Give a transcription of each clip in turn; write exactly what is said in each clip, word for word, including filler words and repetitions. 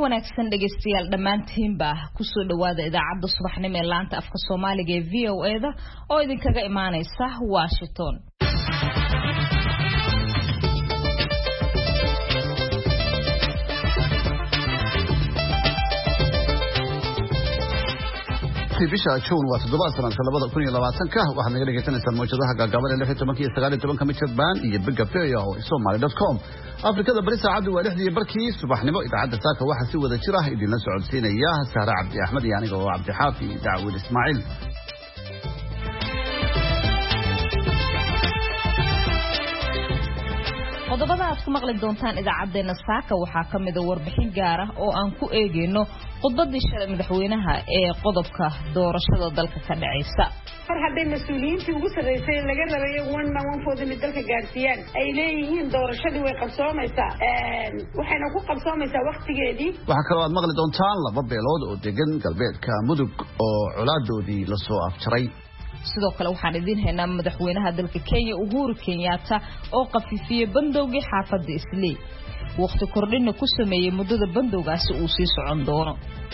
wanaagsan dhageystayaal dhamaantiinba ku soo dhawaada idaacadda subaxnimo ee laanta afka Soomaaliga ee V O A da oo idinkaga imaanaysa Washington. bisha June waa toddobaad sanadka labada kun iyo labaatanka waxaad naga dhageysanaysaa mowjadaha gaagaaban ee lix iyo toban iyo sagaal iyo toban mitir band iyo big player oo somali dot com Afrikada bari saacadu waa lixdii barkii subaxnimo idaacadda saaka waxa si wada jira idinla socodsiinaya Sahra Cabdi Axmed iyo aniga oo Cabdi Xaafi Daawud Ismaaciil. qodobada aad ku maqli doontaan idaacadeena saaka waxaa kamid ah warbixin gaar ah oo aan ku eegeyno khudbadii shalay madaxweynaha ee qodobka doorashada dalka ka dhacaysa. mar haday mas'uuliyiintii ugu sareysay laga rabay one man one vote in dalka gaarsiiyaan ay leeyihiin doorashadii way qabsoomaysaa ee waxayna ku qabsoomaysaa waqtigeedii. waxa kale oo aad maqli doontaan laba beelood oo degan galbeedka Mudug oo colaadoodii la soo afjaray. sidoo kale waxaan idin haynaa madaxweynaha dalka Kenya Uhuru Kenyatta oo qafifiyay bandowgii xaafadda Islii waqti kordhin ku sameeyay muddada bandowgaasi uu sii socon doono.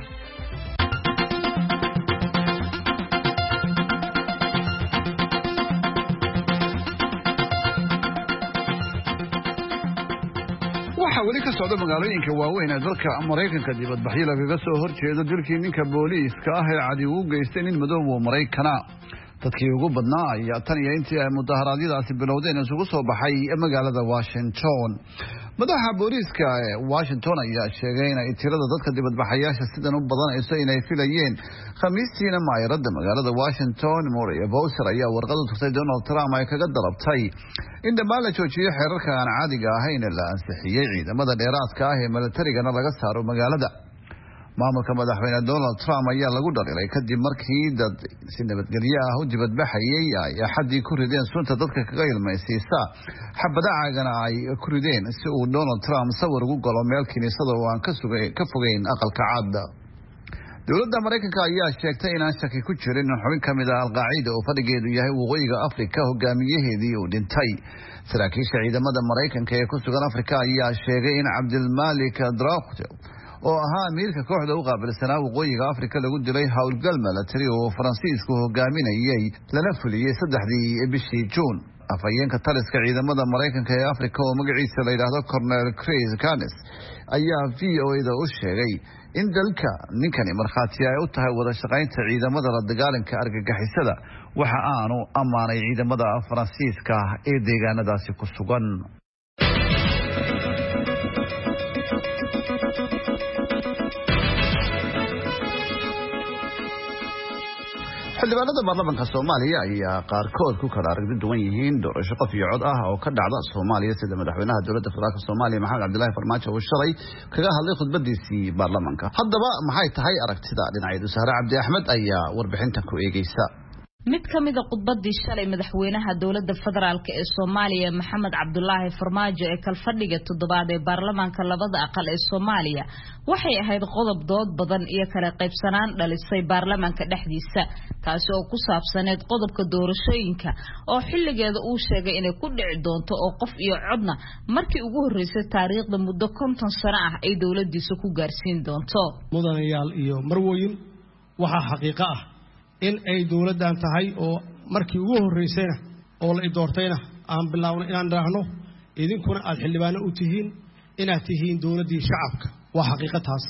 waxa wali ka socda magaalooyinka waaweyn ee dalka Mareykanka dibadbaxyo laga soo horjeedo dilkii ninka booliiska ah ee cadi u geystay nin madow oo Mareykana dadkii ugu badnaa ayaa tan iyo intii ay mudaharaadyadaasi bilowdeen isugu soo baxay magaalada Washington. madaxa booliiska ee Washington ayaa sheegay in ay tirada dadka dibadbaxayaasha sidan u badanayso inay filayeen khamiistiina maayarada magaalada Washington Maria Bowser ayaa warqad u tirtay Donald Trump ay kaga dalabtay in dhammaan la joojiyo xeerarka aan caadiga ahayn ee la ansixiyay ciidamada dheeraadka ah ee militariga laga saaro magaalada. maamulka madaxweyne Donald Trump ayaa lagu dhaliilay kadib markii dad si nabadgelyo ah u dibadbaxayay ay xadii ku rideen sunta dadka kaga ilmaysiisa xabadacaagana ay ku rideen si uu Donald Trump sawir ugu galo meel kiniisada oo aan ka sugay ka fogeyn aqalka cad. dowladda Mareykanka ayaa sheegtay in aan shaki ku jirin in xubin kamid ah Al-Qaacida oo fadhigeedu yahay waqooyiga Afrika hogaamiyaheedii uu dhintay. saraakiisha ciidamada Mareykanka ee ku sugan Afrika ayaa sheegay in Abdulmalik Drakouta oo ahaa amiirka kooxda u qaabilsanaa waqooyiga Afrika lagu dilay howlgal military oo Faransiisku hogaaminayay lana fuliyay saddexdii bishii June. afayeenka taliska ciidamada Mareykanka ee Afrika oo magaciisa la yiraahdo Colonel Chris Canis ayaa V O A da u sheegay in dalka ninkani markhaati ay u tahay wada shaqaynta ciidamada la dagaalanka argagixisada waxa aanu amaanay ciidamada Faransiiska ee deegaanadaasi ku sugan. xildhibaanada baarlamaanka Soomaaliya ayaa qaarkood ku kala aragti duwan yihiin doorasho qof iyo cod ah oo ka dhacda Soomaaliya sida madaxweynaha dowladda federaalka Soomaaliya Maxamed Cabdullaahi Farmaajo oo shalay kaga hadlay khudbadiisii baarlamaanka. haddaba maxay tahay aragtida dhinacyada? Sahra Cabdi Axmed ayaa warbixintan ku eegaysa. mid kamid ah khudbadii shalay madaxweynaha dowladda federaalka ee Soomaaliya Maxamed Cabdullaahi Farmaajo ee kalfadhiga toddobaad ee baarlamaanka labada aqal ee Soomaaliya waxay ahayd qodob dood badan iyo kala qaybsanaan dhalisay baarlamaanka dhexdiisa taasi oo ku saabsaneed qodobka doorashooyinka oo xilligeeda uu sheegay inay ku dhici doonto oo qof iyo codna markii ugu horeysay taariikhda muddo konton sano ah ay dowladdiisa ku gaarsiin doonto. mudanayaal iyo marwooyin waxa xaqiiqo ah in ay dawladdan tahay oo markii ugu horeysayna oo la doortayna aan bilaawno inaan raacno idinkuna aad xildhibaano u tihiin inaad tihiin dawladdii shacabka. waa xaqiiqo taas.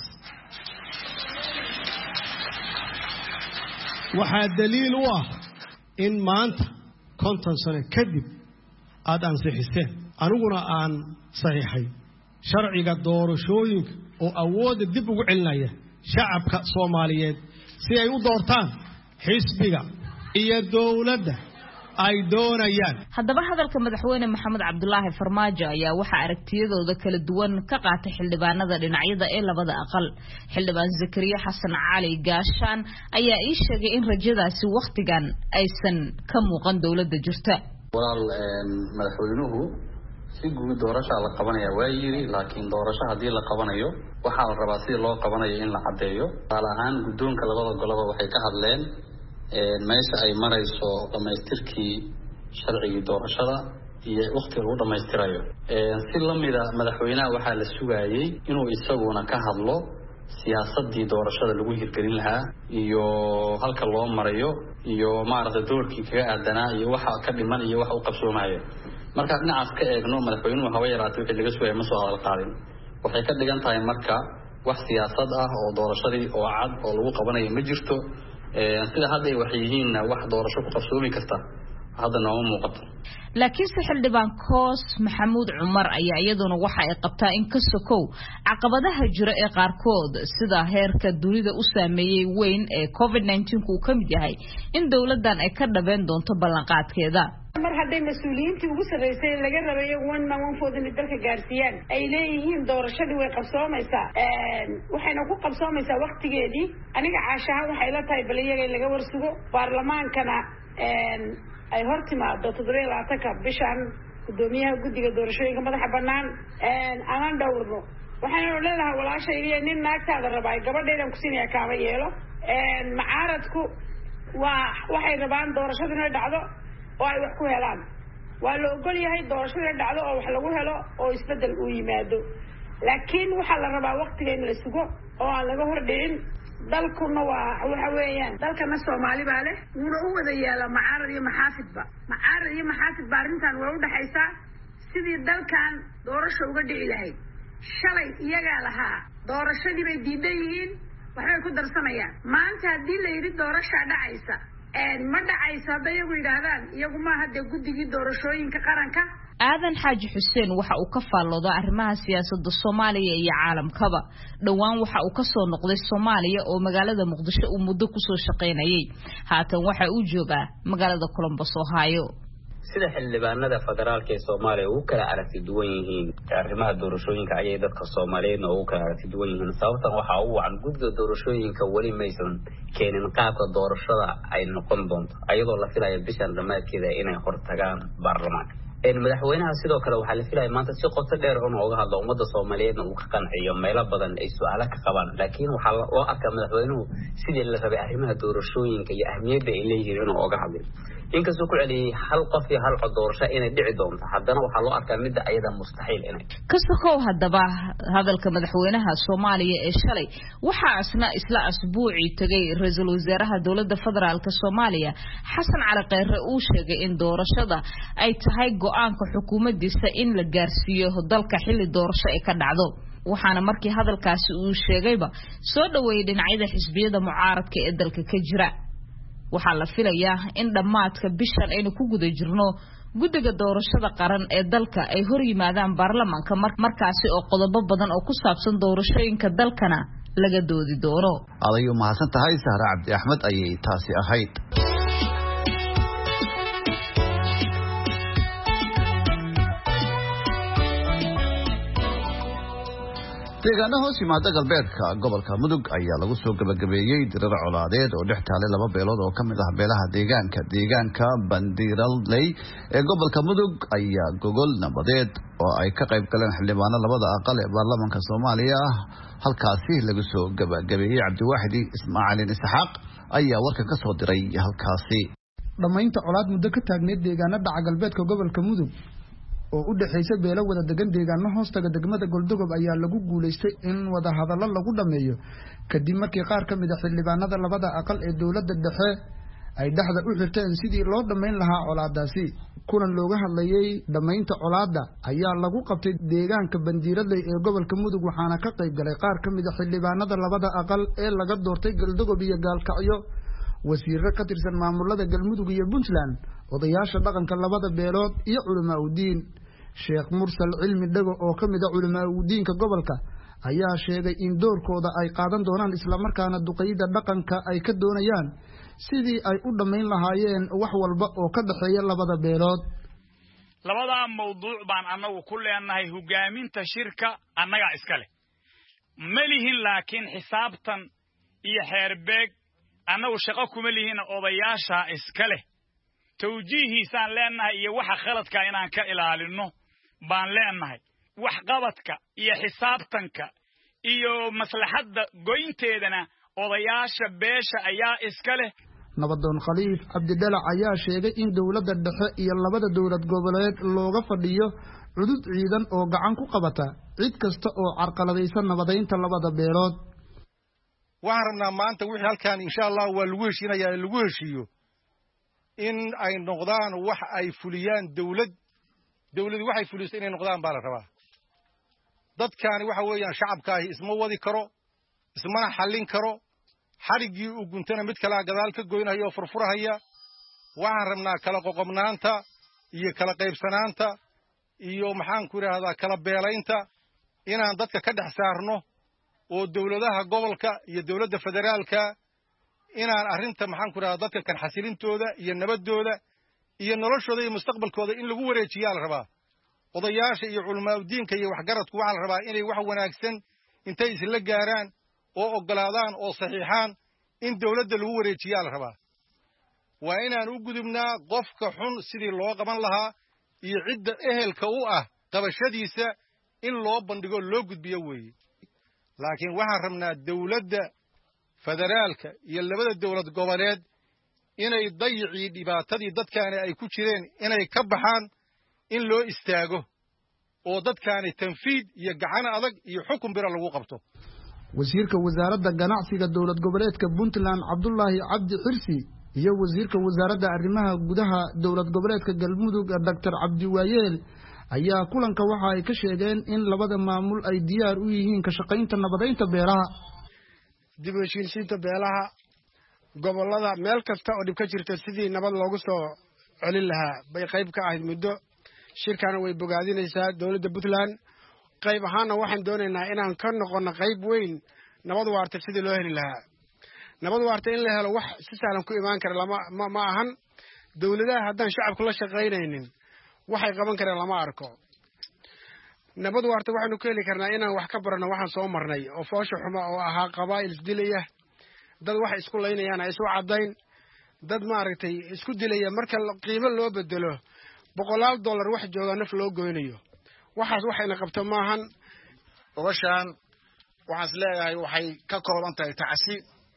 waxaa daliil u ah in maanta konton sano kadib aad ansixiseen aniguna aan saxiixay sharciga doorashooyinka oo awoodda dib ugu celinaya shacabka Soomaaliyeed si ay u doortaan xisbiga iyo dawladda ay doonayaan. haddaba hadalka madaxweyne Maxamed Cabdullaahi Farmaajo ayaa waxa aragtiyadooda kala duwan ka qaatay xildhibaanada dhinacyada ee labada aqal. xildhibaan Zakariya Xasan Cali Gaashaan ayaa ii sheegay in rajadaasi waqtigan aysan ka muuqan dawladda jirta. walaal madaxweynuhu si guud doorasho la qabanaya waa yiri laakiin doorasho hadii la qabanayo waxa la rabaa si loo qabanayo in la cadeeyo. ahaan gudoonka labada goloba waxay ka hadleen meesha ay marayso dhamaystirkii sharcigii doorashada iyo waqti lagu dhamaystirayo. si lamida madaxweynaha waxaa la sugayay inuu isaguna ka hadlo siyaasadii doorashada lagu hirgelin lahaa iyo halka loo marayo iyo maaragtay doorkii kaga aadanaa iyo waxa ka dhiman iyo waxa uu qabsoomayo marka dhinacaas ka eegno madaxweynuhu haba yaraatay wixii laga sugayay ma soo hadal qaadin waxay ka dhigan tahay marka wax siyaasad ah oo doorashadii oo cad oo lagu qabanayo ma jirto ee sida hadda ay wax yihiin wax doorasho ku qabsoomi karta hadda nooma muuqato laakiin xildhibaan Koos Maxamuud Cumar ayaa iyaduna waxa ay qabtaa in ka sokow caqabadaha jira ee qaarkood sida heerka dunida u saameeyay weyn ee covid nineteen ku kamid yahay in dawladdan ay ka dhabeyn doonto ballanqaadkeeda mar hadday mas'uuliyiintii ugu sareysay laga rabay one man one vote in dalka gaarsiiyaan ay leeyihiin doorashadii way qabsoomaysaa ee waxayna ku qabsoomaysaa waqtigeedii aniga caashaha waxay la tahay baliyaga laga warsugo baarlamaankana ee ay hortimaado toddoba iyo labaatanka bishan gudoomiyaha guddiga doorashooyinka madaxa banaan ee aan dhowrno waxaan leeyahay walaashayga nin naagtaada rabay gabadheedan ku siinaya kaaba yeelo ee macaaradku waa waxay rabaan doorashada inay dhacdo oo ay wax ku helaan waa la ogol yahay doorashada dhacdo oo wax lagu helo oo isbedel uu yimaado laakiin waxa la rabaa waqtiga in la sugo oo aan laga hor dhicin dalkuna waa waxa weeyaan dalkana Soomaali baa leh wuu u wada yeela macaarad iyo maxaafidba macaarad iyo maxaafidba arintan waa u dhaxaysaa sidii dalkan doorasho uga dhici lahayd shalay iyaga lahaa doorashadii bay diidan yihiin waxay ku darsanayaan maanta hadii la yiri doorasho dhacaysa ee ma dhacaysa haday iyagu yiraahdaan iyagu ma hadda guddigii doorashooyinka qaranka aadan xaaji xuseen waxa uu ka faalloodo arrimaha siyaasadda Soomaaliya iyo caalamkaba dhawaan waxa uu ka soo noqday Soomaaliya oo magaalada Muqdisho uu muddo ku soo shaqeynayay haatan waxa uu joogaa magaalada Columbus Ohio sida xildhibaanada federaalka ee Soomaaliya uu kala aragti duwan yihiin arrimaha doorashooyinka ayay dadka Soomaaliyeed oo kala aragti duwan yihiin sababtan waxa uu wacan guddiga doorashooyinka wali maysan keenin qaabka doorashada ay noqon doonto ayadoo la filayo bishan dhamaadkeeda inay hortagaan baarlamaanka in madaxweynaha sidoo kale waxa la filayaa maanta si qoto dheer oo uga hadlo ummadda Soomaaliyeed uu ka qanciyo meelo badan ay su'aalo ka qabaan laakiin waxa loo arkaa madaxweynuhu sidii la rabay arrimaha doorashooyinka iyo ahmiyadda ay leeyihiin inuu uga hadlo inkastoo ku celiyay hal qof iyo hal doorasho inay dhici doonto haddana waxa loo arkaa mid ayada mustaxiil inay kasokow haddaba hadalka madaxweynaha Soomaaliya ee shalay waxa asna isla asbuuci tagay ra'iisul wasaaraha dawladda federaalka Soomaaliya Xasan Cali Khayre uu sheegay in doorashada ay tahay go'aanka xukuumaddiisa in la gaarsiiyo dalka xilli doorasho ay ka dhacdo waxaana markii hadalkaasi uu sheegayba soo dhaweeyay dhinacyada xisbiyada mucaaradka ee dalka ka jira waxaa la filayaa in dhamaadka bishan aynu ku guda jirno guddiga doorashada qaran ee dalka ay hor yimaadaan baarlamaanka markaasi oo qodobo badan oo ku saabsan doorashooyinka dalkana laga doodi doono adayu mahadsan tahay Sahra Cabdi Axmed ayay taasi ahayd deegaano hoos yimaada galbeedka gobolka Mudug ayaa lagu soo gabagabeeyay dirar colaadeed oo dhex taale laba beelood oo kamid ah beelaha deegaanka deegaanka Bandiraley ee gobolka Mudug ayaa gogol nabadeed oo ay ka qayb galeen xildhibaano labada aqal ee baarlamaanka Soomaaliya halkaasi lagu soo gabagabeeyay Cabdiwaxid Ismaaciil Isxaaq ayaa warka ka soo diray halkaasi dhamaynta colaad muddo ka taagneed deegaanada galbeedka gobolka Mudug oo u dhaxaysa beelo wada degan deegaano hoostaga degmada Goldogob ayaa lagu guuleystay in wada hadallo lagu dhameeyo kadib markii qaar ka mid ah xildhibaanada labada aqal ee dawladda dhexe ay dhaxda u xirteen sidii loo dhameyn lahaa colaadaasi kulan looga hadlayay dhamaynta colaada ayaa lagu qabtay deegaanka Bandiraley ee gobolka Mudug waxaana ka qayb galay qaar ka mid ah xildhibaanada labada aqal ee laga doortay Goldogob iyo Gaalkacyo wasiirro ka tirsan maamulada Galmudug iyo Puntland odayaasha dhaqanka labada beelood iyo culamaa u diin Sheekh Mursal Cilmi Dhago oo kamid ah culamaa u diinka gobolka ayaa sheegay in doorkooda ay qaadan doonaan isla markaana duqeyda dhaqanka ay ka doonayaan sidii ay u dhameyn lahaayeen wax walba oo ka dhaxeeya labada beelood labada mawduuc baan anagu ku leenahay hogaaminta shirka annaga iska leh malihin laakiin xisaabtan iyo xeerbeeg annagu shaqo kuma lihin odayaasha iska leh tawjiihiisaan leenahay iyo waxa khaladka inaan ka ilaalino baan leenahay wax qabadka iyo xisaabtanka iyo maslaxadda goynteedana odayaasha beesha ayaa iska leh nabadoon Khaliif Cabdidalac ayaa sheegay in dawladda dhexe iyo labada dawlad goboleed looga fadhiyo cudud ciidan oo gacan ku qabata cid kasta oo carqaladaysan nabadeynta labada beelood waxaan rabnaa maanta wixii halkaan insha allah waa lagu heshiinayaa lagu heshiiyo in ay noqdaan wax ay fuliyaan dawlad dawladu waxay fuliso inay noqdaan baa la rabaa dadkaani waxa weeyaan shacabkaahi isma wadi karo ismana xallin karo xariggii uu guntana mid kale gadaal ka goynaya oo furfurahaya waxaan rabnaa kala qoqobnaanta iyo kala qaybsanaanta iyo maxaan ku yiraahdaa kala beelaynta inaan dadka ka dhex saarno oo dawladaha gobolka iyo dawladda federaalka inaan arrinta maxaan ku yiraahdaa dadka kan xasilintooda iyo nabadooda iyo noloshooda iyo mustaqbalkooda in lagu wareejiyaa la rabaa odayaasha iyo culimaadu diinka iyo waxgaradku waxa la rabaa inay wax wanaagsan intay isla gaaraan oo ogolaadaan oo saxiixaan in dawladda lagu wareejiyaa la rabaa waa inaan u gudubnaa qofka xun sidii loo qaban lahaa iyo cidda ehelka u ah qabashadiisa in loo bandhigo loo gudbiyo weeye laakiin waxaan rabnaa dawladda federaalka iyo labada dawlad goboleed inay dayicii dhibaatadii dadkaani ay ku jireen inay ka baxaan in loo istaago oo dadkaani tanfiid iyo gacan adag iyo xukun bira lagu qabto wasiirka wasaaradda ganacsiga dawlad goboleedka Puntland Cabdullaahi Cabdi Xirsi iyo wasiirka wasaaradda arrimaha gudaha dawlad goboleedka Galmudug Doctor Cabdi Waayeel ayaa kulanka waxa ay ka sheegeen in labada maamul ay diyaar u yihiin ka shaqaynta nabadeynta beelaha dib u heshiisiinta beelaha gobolada meel kasta oo dib ka jirta sidii nabad loogu soo celin lahaa bay qayb ka ahayd muddo shirkana way bogaadinaysaa dawladda Puntland qayb ahaana waxaan doonaynaa inaan ka noqono qayb weyn nabad waarta sidii loo heli lahaa nabad waarta in la helo wax si sahlan ku imaan kara lama ma ahan dawladaha haddaan shacabku la shaqaynaynin waxay qaban kareen lama arko nabad waarta waxaanu ka heli karnaa inaan wax ka barano waxaan soo marnay oo foosho xuma oo ahaa qabaa'il isdilaya dad wax isku laynayaan ay isu caddayn dad maaragtay isku dilaya marka qiimo loo bedelo boqolaal dollar wax jooga naf loo goynayo waxaas waxayna qabto maahan gobashaan waxaan is leeyahay waxay ka kooban tahay tacsi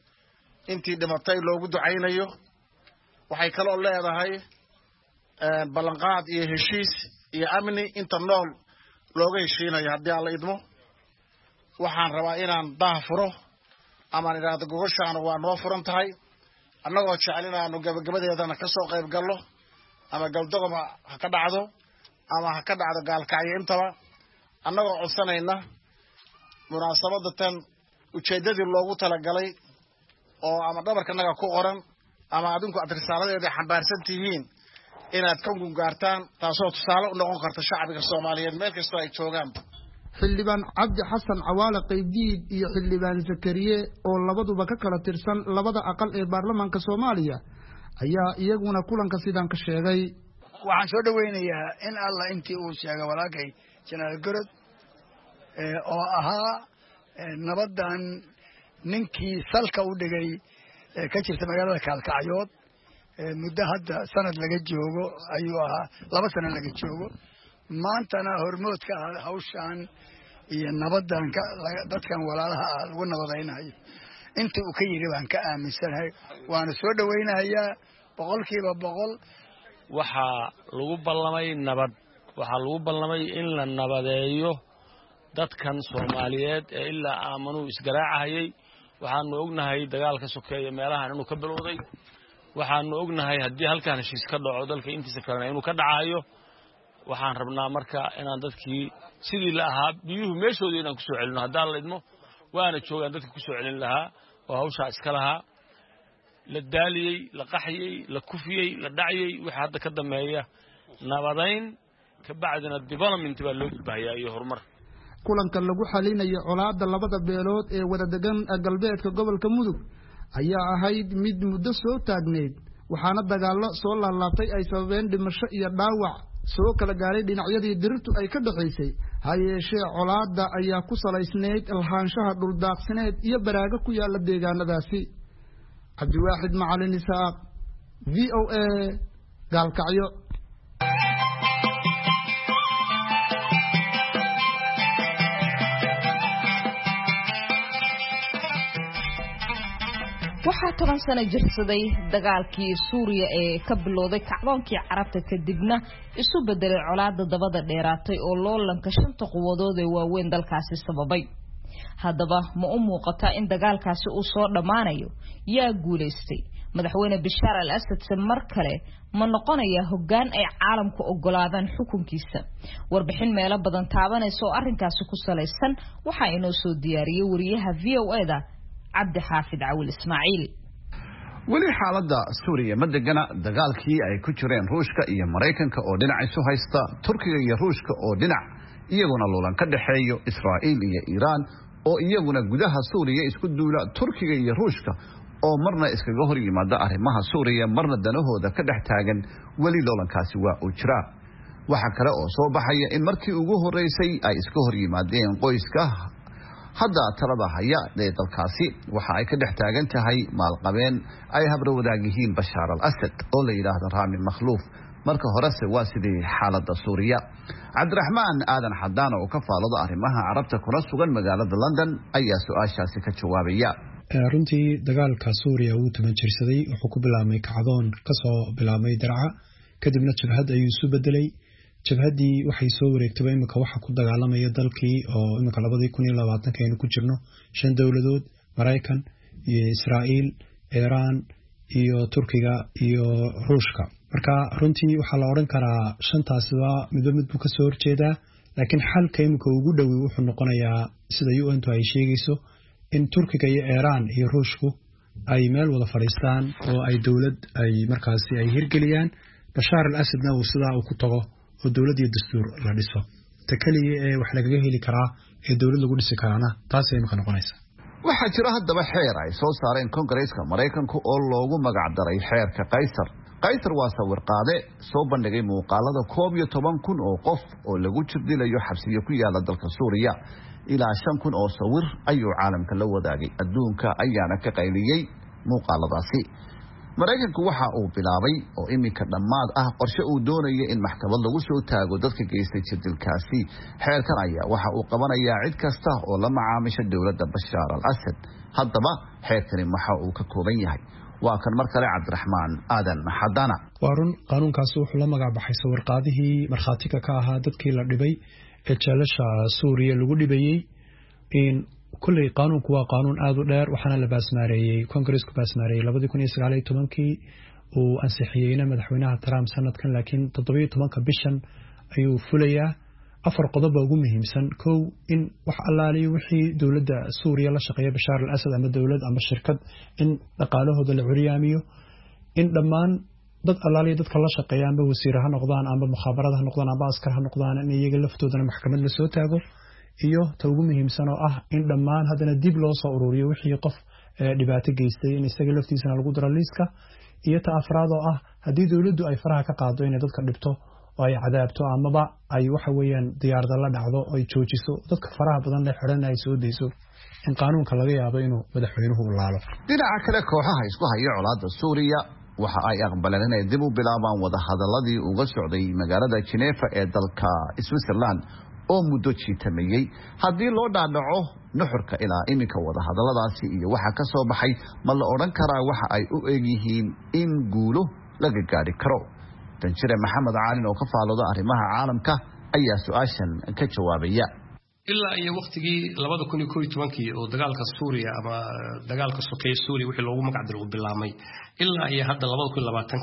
intii dhimatay loogu ducaynayo waxay kaloo leedahay ballanqaad iyo heshiis iyo amni inta nool looga heshiinayo haddii aan la idmo waxaan rabaa inaan daah furo amaan idhaahdo gogoshaana waa noo furan tahay annagoo jecel inaanu gabagabadeedana ka soo qayb gallo ama galdogoma ha ka dhacdo ama ha ka dhacdo gaalkacyo intaba annagoo codsanayna munaasabadda tan ujeeddadii loogu talagalay oo ama dhabarkanaga ku qoran ama adinku aad risaaladeeda xambaarsan tihiin inaad ka gungaartaan taasoo tusaale u noqon karta shacbiga Soomaaliyeed meel kasta ay joogaan xildhibaan Cabdi Xasan Cawaale Qaybdiid iyo xildhibaan Zakariye oo labaduba ka kala tirsan labada aqal ee baarlamaanka Soomaaliya ayaa iyaguna kulanka sidan ka sheegay waxaan soo dhaweynayaa in alla intii uu sheegay walaakay Janaal Gorod ee oo ahaa nabadan ninkii salka u dhigay ka jirta magaalada Kaalkacyood muddo hadda sanad laga joogo ayuu ahaa laba sano laga joogo maantana hormoodka hawshan iyo nabadan dadkan walaalaha ah lagu nabadaynayo inta uu ka yiri baan ka aaminsanahay waana soo dhaweynayaa boqolkiiba boqol waxa lagu ballamay nabad waxa lagu ballamay in la nabadeeyo dadkan Soomaaliyeed ee ilaa aamanu isgaraacayay waxaanu ognahay dagaalka sokeeye meelahan inuu ka bilowday waxaanu ognahay haddii halkaan heshiis ka dhaco dalka intiisa kalena inuu ka dhacayo waxaan rabnaa marka inaan dadkii sidii la ahaa biyuhu meeshooda inaan ku soo celino haddaan la idmo waana joogaan dadka ku soo celin lahaa oo hawshaa iska lahaa la daaliyey la qaxiyey la kufiyey la dhaciyey waxa hadda ka dambeeya nabadayn ka bacdina development baa loo gudbahayaa iyo horumar kulanka lagu xalinayo colaadda labada beelood ee wada degan galbeedka gobolka Mudug ayaa ahayd mid muddo soo taagneed waxaana dagaallo soo laalaabtay ay sababeen dhimasho iyo dhaawac soo kala gaaray dhinacyadii dirirtu ay ka dhaxaysay hayeeshee colaadda ayaa ku salaysneed lahaanshaha dhul daaqsineed iyo baraaga ku yaala deegaanadaasi Cabdiwaaxid Macalin Isaaq V O A Gaalkacyo waxaa toban sano jirsaday dagaalkii Suuriya ee ka bilowday kacdoonkii Carabta kadibna isu bedelay colaadda dabada dheeraatay oo loolanka shanta quwadood ee waaweyn dalkaasi sababay haddaba ma u muuqataa in dagaalkaasi uu soo dhammaanayo yaa guulaystay madaxweyne Bashaar al-Assad mar kale ma noqonaya hoggaan ay caalamku ogolaadaan xukunkiisa warbixin meelo badan taabanaysa oo arrinkaasi ku salaysan waxa inoo soo diyaariyay wariyaha V O A da Cabdi Xaafid Cawil Ismaaciil weli xaaladda Suuriya ma degana dagaalkii ay ku jireen Ruushka iyo Mareykanka oo dhinac isu haysta Turkiga iyo Ruushka oo dhinac iyaguna loolan ka dhaxeeyo Israa'iil iyo Iiraan oo iyaguna gudaha Suuriya isku duula Turkiga iyo Ruushka oo marna iskaga hor yimaada arrimaha Suuriya marna danahooda ka dhex taagan weli loolankaasi waa u jira waxa kale oo soo baxaya in markii ugu horeysay ay iska hor yimaadeen qoyska hadda talada haya ee dalkaasi waxa ay ka dhex taagan tahay maalqabeen ay habra wadaag yihiin Bashaar al-Assad oo la yiraahdo Raami Makhluuf marka horese waa sidii xaaladda Suuriya Cabdiraxmaan Aadan Xadaan oo ka faalada arrimaha Carabta kuna sugan magaalada London ayaa su'aashaasi ka jawaabaya runtii dagaalka Suuriya uu tuman jirsaday wuxuu ku bilaabmay kacdoon ka soo bilaabmay Darca kadibna jabhad ayuu isu bedelay jabhadii waxay soo wareegtay imika waxa ku dagaalamaya dalkii oo imika laba kun iyo labaatan aynu ku jirno shan dawladood Mareykan iyo Israa'iil Iiraan iyo Turkiga iyo Ruushka marka runtii waxa la oran karaa shantaas waa mid mid ka soo horjeeda laakiin xalka imika ugu dhow wuxuu noqonayaa sida U N ay sheegayso in Turkiga iyo Iiraan iyo Ruushku ay meel wada fadhiistaan oo ay dawlad ay markaasi ay hirgeliyaan Bashaar al-Assadna uu sidaa uu ku tago oo dawlad iyo dastuur la dhiso takaliye ee wax laga heli karaa ee dawlad lagu dhisi karaana taas ay ma noqonaysa waxa jira haddaba xeer ay soo saareen Kongareeska Mareykanka oo loogu magac daray xeerka Qaysar Qaysar waa sawir qaade soo bandhigay muuqaalada koob iyo toban kun oo qof oo lagu jirdilayo xabsiyo ku yaala dalka Suuriya ilaa shan kun oo sawir ayuu caalamka la wadaagay adduunka ayaana ka qayliyay muuqaaladaasi Mareykanku waxa uu bilaabay oo imika dhamaad ah qorshe uu doonayo in maxkamad lagu soo taago dadka geystay jirdilkaasi xeerkan ayaa waxa uu qabanayaa cid kasta oo la macaamisha dawladda Bashaar al-Assad haddaba xeerkani waxa uu ka kooban yahay waa kan mar kale Cabdiraxmaan Aadan Xadana waarun qaanuunkaasi wuxuu la magac baxay sawir qaadihii markhaatiga ka ahaa dadkii la dhibay ee jeelasha Suuriya lagu dhibayay in kulli qaanuunku waa qaanuun aad u dheer waxaana la baasmaareeyay Kongareesku baasmaareeyay laba kun iyo sagaal iyo toban uu ansixiyayna madaxweynaha Trump sanadkan laakiin toddoba iyo toban bishan ayuu fulayaa afar qodob ugu muhiimsan kow in wax allaaliyo wixii dawladda Suuriya la shaqeeya Bashaar al-Assad ama dawlad ama shirkad in dhaqaalahooda la curiyaamiyo in dhammaan dad allaaliyo dadka la shaqeeya ama wasiir ha noqdaan ama mukhabarada ha noqdaan ama askar ha noqdaan in iyaga laftoodana maxkamad la soo taago iyo ta ugu muhiimsan oo ah in dhammaan hadana dib loo soo ururiyo wixii qof dhibaato geystay in isaga laftiisana lagu daro liiska iyo ta afraad oo ah hadii dawladdu ay faraha ka qaado in dadka dhibto oo ay cadaabto amaba ay waxa weeyaan diyaarada la dhacdo oo ay joojiso dadka faraha badan la xiran ay soo deyso in qaanuunka laga yaabo inuu madaxweynuhu u laalo dhinaca kale kooxaha isku haya colaadda Suuriya waxa ay aqbaleen inay dib u bilaabaan wada hadaladii uga socday magaalada Geneva ee dalka Switzerland oo muddo jiitamayay haddii loo dhaadhaco nuxurka ilaa iminka wada hadaladaasi iyo waxa ka soo baxay ma la oran karaa waxa ay u eegyihiin in guulo laga gaari karo Danjire Maxamed Caalin oo ka faalooda arrimaha caalamka ayaa su'aashan ka jawaabaya ilaa iyo waqtigii laba kun iyo toban oo dagaalka Suuriya ama dagaalka sokeeye Suuriya wixii loogu magac daray uu bilaabmay ilaa iyo hadda laba kun iyo labaatan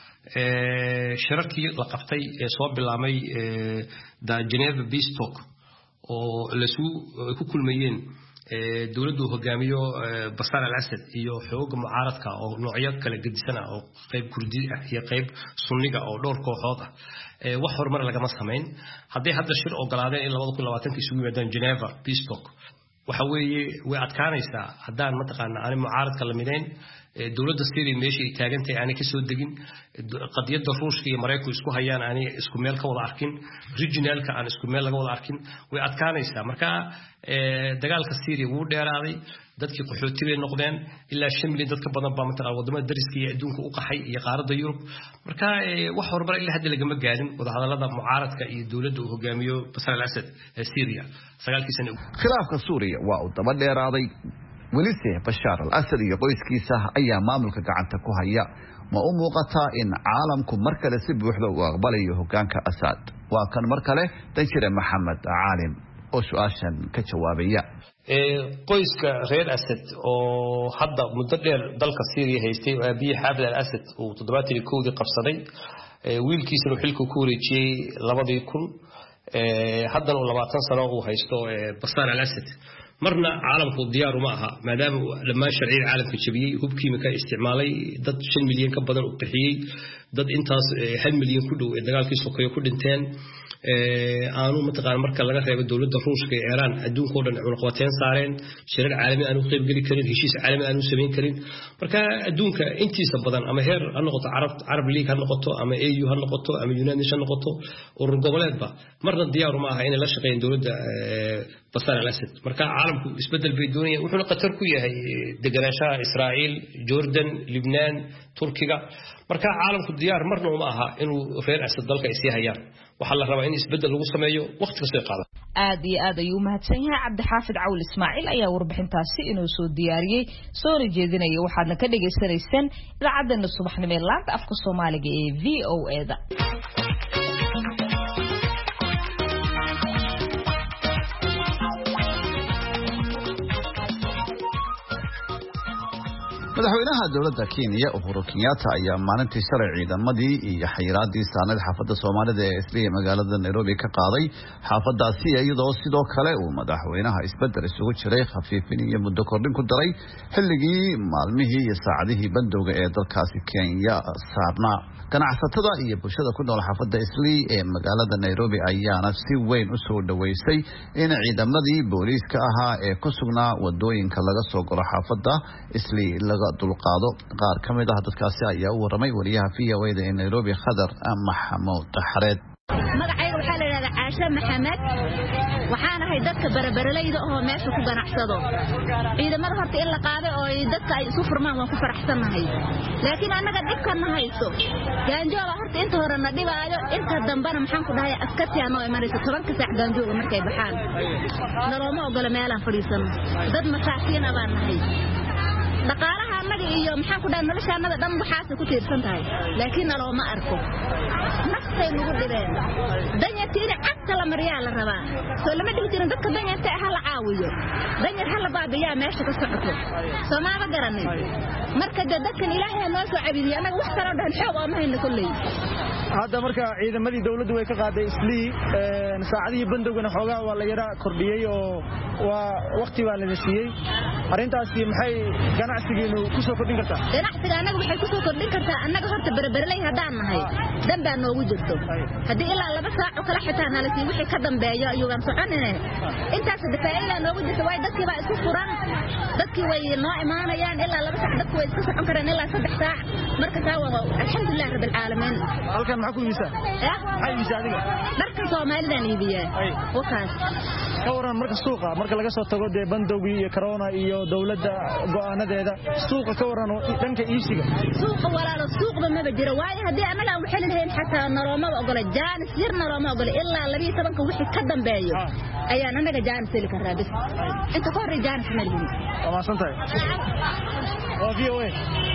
ee shirarkii la qabtay ee soo bilaabmay ee da Geneva Peace Talk oo la soo ku kulmayeen ee dawladdu hogaamiyo Bashaar al-Assad iyo xoog mucaaradka oo noocyo kala gedisan oo qayb Kurdi ah iyo qayb Sunniga oo dhowr kooxood ah ee wax horumar laga ma sameyn haddii hadda shir ogolaadeen in laba kun iyo labaatan isugu yimaadaan Geneva Peace Talk waxa weeye way adkaanaysaa haddaan ma taqaan aan mucaaradka la mideyn dawladda Syria meeshii ay taagantay aan ka soo degin qadiyada Ruushka iyo Mareykanku isku hayaan aan isku meel ka wada arkin regionalka aan isku meel laga wada arkin way adkaanaysaa marka dagaalka Syria wuu dheeraaday dadkii qaxootiga noqdeen ilaa shan milyan dadka badan baa mataqaan wadamada dariska iyo adduunka u qaxay iyo qaaradda Yurub marka wax horumar ilaa hadda laga ma gaarin wada hadalada mucaaradka iyo dawladda uu hogaamiyo Bashaar al-Assad ee Syria sagaalkii sano khilaafka Suuriya waa uu daba dheeraaday ولسه بشار الأسد يقول كيسه أي ماملك قعدت كهيا ما أموقتها إن عالمكم مركله سب وحده وأقبله كان كأسد وكان مركله تنشر محمد عالم أسواشا كجوابية qoyska reer Asad oo hadda muddo dheer dalka Syria haystay Abiy Hamid al-Assad oo toddobaatan iyo kow qabsaday wiilkiisana xilku ku wareejiyay labadii kun haddana uu labaatan sano uu haysto Bashar al-Assad marna caalamku diyaar uma aha maadaama dhammaan sharciga caalamka jabiyay hubkii ka isticmaalay dad shan milyan ka badan u bixiyay dad intaas hal milyan ku dhow ee dagaalkii sokeeye ku dhinteen aanu mataqaan marka laga reebo dawladda Ruushka ee Iran adduunka oo dhan cunaqabateyn saareen shirar caalami aan u qayb gali karin heshiis caalami aan u sameyn karin marka adduunka intiisa badan ama heer ha noqoto Arab Arab League ha noqoto ama A U ha noqoto ama United Nations ha noqoto urur goboleedba marna diyaar uma aha in la shaqeeyaan dawladda Bashar al-Assad marka caalamku isbedel bay doonayaan wuxuu qatar ku yahay deganaanshaha Israa'iil Jordan Lebanon Turkiga marka caalamku diyaar marna uma aha inuu reer Assad dalka isii hayaan waxa la rabaa in isbedel lagu sameeyo waqtiga soo qaada aad iyo aad ayuu mahadsan yahay Cabdi Xaafid Cawl Ismaaciil ayaa warbixintaasi inuu soo diyaariyay soo jeedinaya waxaadna ka dhageysanaysaan idaacadda subaxnimo ee laanta afka Soomaaliga ee V O A da madaxweynaha dawladda Kenya Uhuru Kenyatta ayaa maalintii shalay ciidamadii iyo xayiraadii saanad xaafadda Soomaalida ee Isli magaalada Nairobi ka qaaday xaafadaasi iyadoo sidoo kale uu madaxweynaha isbedel isugu jiray khafiifin iyo muddo kordhin ku daray xilligii maalmihii iyo saacadihii bandowga ee dalkaasi Kenya saarnaa ganacsatada iyo bulshada ku nool xaafadda Isli ee magaalada Nairobi ayaana si weyn u soo dhaweysay in ciidamadii booliiska ahaa ee ku sugnaa wadooyinka laga soo galo xaafadda Isli dulqaado qaar kamid ah dadkaasi ayaa u waramay wariyaha V O A da ee Nairobi Khadar Maxamuud Taxareed magacayga waxa la yiraahdaa Caasha Maxamed waxaan ahay dadka barabaraleyda oo meesha ku ganacsado ciidamada horta in la qaaday oo dadka ay isu furmaan waan ku faraxsanahay laakiin anaga dhibkan hayso gaanjooga horta inta hore na dhibaayo inta dambana maxaan ku dhahay askartiyan oo imanaysa tobanka saac gaanjooga markay baxaan nalooma ogola meelaan fadhiisano dad masaakiin ah baan nahay dhaqaalaha anaga iyo maxaan ku dhahay noloshaanada dhan waxaas ku tiirsan tahay laakiin nalooma arko nafsay nagu dhibeen danyartiina cagta la mariyaa la rabaa soo lama dhigi jirin dadka danyarta ah la caawiyo danyar hal baabiyaa meesha ka socoto Soomaaliya garanay marka dadkan Ilaahay noo soo cabidiyo anaga wax kala dhahan xoog oo ma hayno kulay hadda marka ciidamadii dawladdu way ka qaaday Isli saacadii bandowgana xoogaa waa la yara kordhiyay oo waa waqti baa la siiyay arintaasi maxay ganacsigeenu ku soo kordhin kartaa ganacsiga anaga waxay ku soo kordhin kartaa anaga horta barabarlay hadaan nahay dambaa noogu jirto hadii ilaa laba saac oo kala xitaa nalasi wixii ka dambeeyo ayuu aan soconine intaas dafaa'iila noogu jirto way dadkii baa isku furan dadkii way noo imaanayaan ilaa laba saac dadku way isku socon karaan ilaa saddex saac marka taa waa alxamdulillah rabbil caalamiin halkan maxaa ku iibsaa maxay iibsaa adiga dharka Soomaalida iibiyaa wakaas ka waran marka suuqa marka laga soo tago de bandowgii iyo corona iyo dawladda go'aanadeeda suuqa ka waran dhanka iibsiga suuqa walaalo suuqba ma jiro waayo hadii anaga aan waxaan lahayn xataa narooma ogola jaanis yar narooma ogola ilaa laba iyo toban ka wixii ka dambeeyo ayaan anaga jaanis heli karaa bis inta ka hor jaanis ma lihin waa santahay waa V O A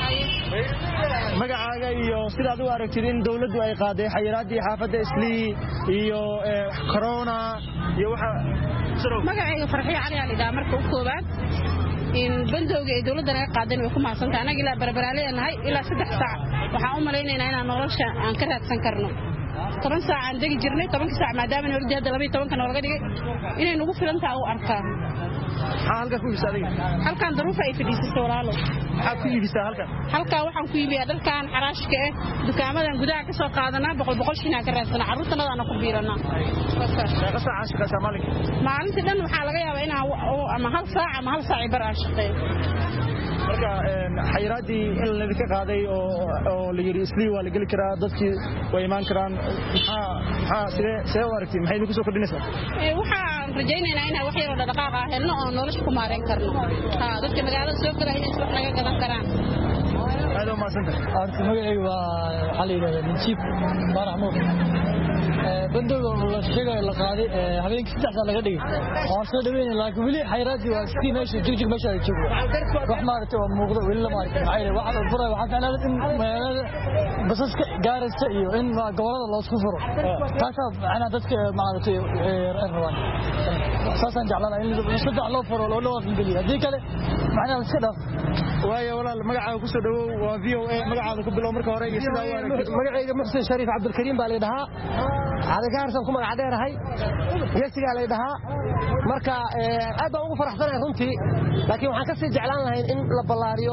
magacaaga iyo sidaad u aragtid in dawladdu ay qaaday xayiraadii xaafadda Isli iyo corona iyo waxa magacayga Farxiyo Cali Ali daa marka u koobaad in bandowga ee dawladda naga qaadan way ku maasantahay anaga ilaa barbaraaleeynahay ilaa saddex saac waxa u maleynaynaa inaan nolosha aan ka raadsan karno toban saac aan degi jirnay toban saac maadaama nolosha hadda laba iyo toban ka noolaga dhigay inay nagu filan tahay u arkaa halka ku iibsaday halkan daruufa ay fadhiisay walaalo waxa ku iibsaa halkan halka waxaan ku iibiyaa dalkan xaraashka ah dukaamadan gudaha ka soo qaadanaa boqol boqol shilin ka raadsanaa carruurtana aan ku biiranaa shaqa saac shaqada maalinka maalintii dhan waxa laga yaabaa inaan ama hal saac ama hal saac bar aan shaqeeyo marka xayiraadii in la ka qaaday oo oo la yiri Isli waa la gali karaa dadkii way imaan karaan waxa waxa sidee sidee aragtay maxay idinku soo kordhinaysaa ee waxaan rajaynaynaa inay wax yar oo dhaqaaq ah helno oo nolosha ku maareyn karno ha dadka magaalada soo galay inay wax laga gadan karaan aad oo maasantahay arki magacaygu waa waxa la yiraahdaa Minjib Baraxmo bandowga la sheegay la qaaday habeenkii saddex saac laga dhigay oo soo dhaweynay laakiin wali xayiraadii waa iskii meesha jigjig meesha ay joogo wax maartay oo muuqdo wali la maartay maxay waxa la furay waxa kale in magaalada basaska gaaraysa iyo in gobolada loo isku furo taas macna dadka maaragtay rabaan saasan jeclaan in saddex loo furo loo loo geliyo hadii kale macna iska dhaaf waayo walaal magacaaga ku soo dhawow waa V O A magacaaga ku bilow marka hore iyo sida magacayga Muxsin Shariif Abdul Karim baa leedahay hada gaarsan ku magac dheerahay geesiga leedahay marka aad baan ugu faraxsanahay runtii laakiin waxaan ka sii jeclaan lahayn in la ballaariyo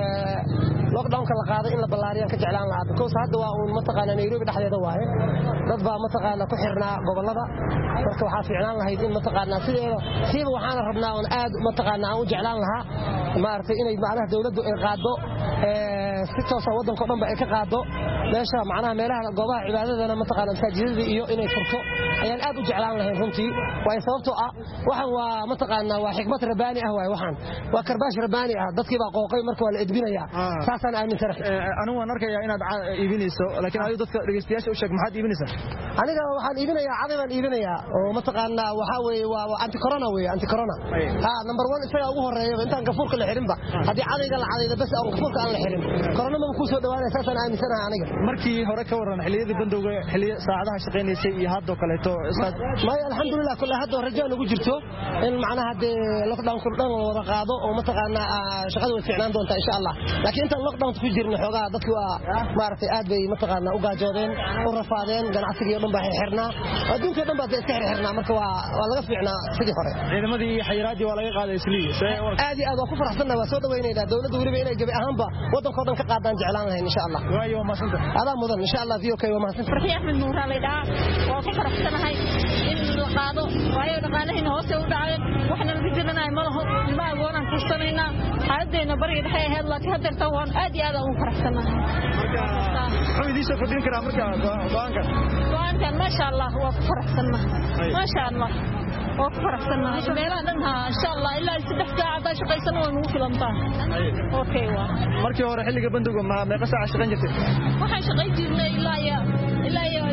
lockdown ka la qaado in la ballaariyo ka jeclaan lahaa because hadda waa uu mataqaana Nairobi dhaxdeeda waaye dad baa mataqaana ku xirnaa gobolada marka waxa fiicnaan lahayd in mataqaana sideeda siiba waxaan rabnaa in aad mataqaana aan u jeclaan lahaa maartay inay macnaha dawladdu ay qaado ee si toos ah wadanka dhanba ay ka qaado meesha macnaha meelaha goobaha cibaadadana mataqaana masaajidada iyo inay furto ayaan aad u jeclaan lahayn runtii way sababtoo ah waxan waa mataqaana waa xikmad rabbaani ah way waxan waa karbaash rabbaani ah dadkii baa qooqay marka waa la edbinaya saasan aamin sarax anigu waan arkayaa inaad iibinayso laakiin adigu dadka dhageystayaasha u sheeg maxaad iibinaysaa aniga waxaan iibinayaa cadayban iibinayaa oo mataqaana waxa weeye waa anti corona weeye anti corona ha number one isaga ugu horeeyo intaan gafuurka la xirin ba hadii cadayga la cadayda bas aan gafuurka aan la xirin corona ma ku soo dhawaanay saasan aamin sarax aniga markii hore ka waran xilliyada bandowga xilliya saacadaha shaqeynaysa iyo hadda kaleeto ma alxamdulillah kullu hadda rajaan ugu jirto in macnaha hadee lockdown ku dhan wada qaado oo mataqaana shaqada way fiicnaan doontaa insha Allah laakiin inta lockdown ku jirna xogaa dadku waa maartay aad bay mataqaana u gaajoodeen u rafaadeen ganacsiga dhan baa xirnaa adduunka dhan baa iska xirnaa marka waa waa laga fiicnaa sidii hore ciidamadii xayiraadii waa laga qaaday isliye aad iyo aad waa ku faraxsanahay waa soo dhaweynayda dawladdu waliba inay gabi ahaanba wadanka dhan ka qaadaan jeclaan lahayn insha Allah waayo ma santa ada mudan insha Allah V O K waa ma santa farxi Ahmed Nuur leedaha waa ku faraxsanahay in la qaado waayo dhaqaalaheena hoos u dhacay waxna la jidanaay malaha ma awoonaan ku sameynaa hadeena bari dhaxay ahayd laakiin hadda taan aad iyo aad ugu faraxsanahay marka wuxuu idin soo fadhin karaa marka go'aanka go'aanka ma sha Allah waa ku faraxsanahay ma sha Allah oo ku faraxsanahay meelaha dhan ha insha Allah ilaa saddex saac ay shaqaysan oo ugu filantaa okay waa markii hore xilliga bandowga ma meeqa saac shaqayn jirtay waxaan shaqayn jirnay ilaa ya ilaa ya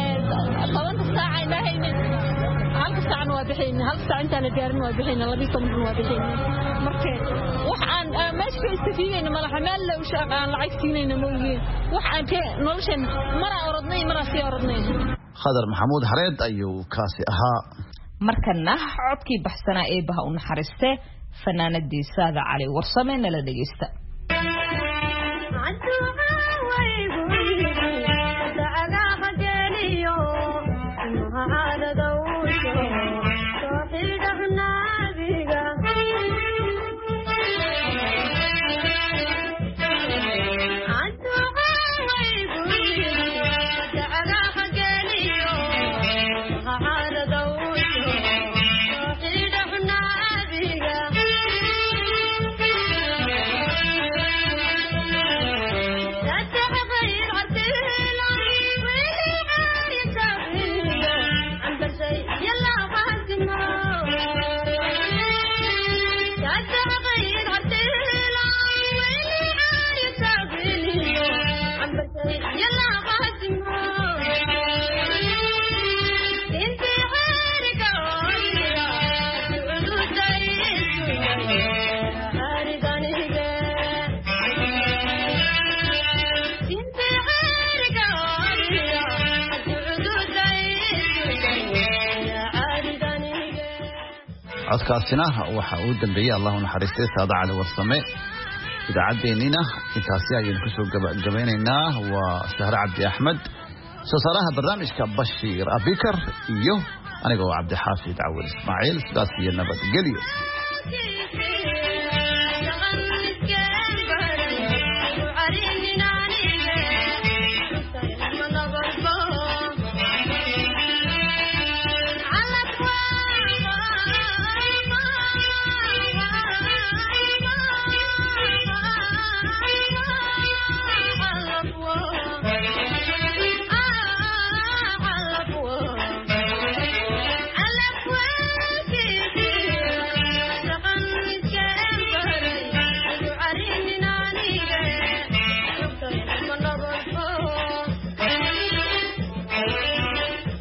toban saac ay lahayn hal saac waa bixin hal saac inta la gaarin waa bixin laba toban waa bixin markee waxaan meesha istifiinayna malaha meel la shaqaan lacag siinayna mooyee waxaan ka noloshan mara orodnay mara si orodnay khadar maxamuud xareed ayuu kaasi ahaa markana codkii baxsanaa ee baha u naxariistay fanaanadii Saada Cali Warsame nala dhageysta codkaasina waxa uu dambeeyay Allah naxariistay Saada Cali Warsame idaacadeenina intaasi ayaan ku soo gabagabaynaynaa waa Sahra Cabdi Ahmed soo saaraha barnaamijka Bashiir Abikar iyo aniga oo Cabdi Xaafid Awil Ismaaciil sidaas iyo nabad geliyo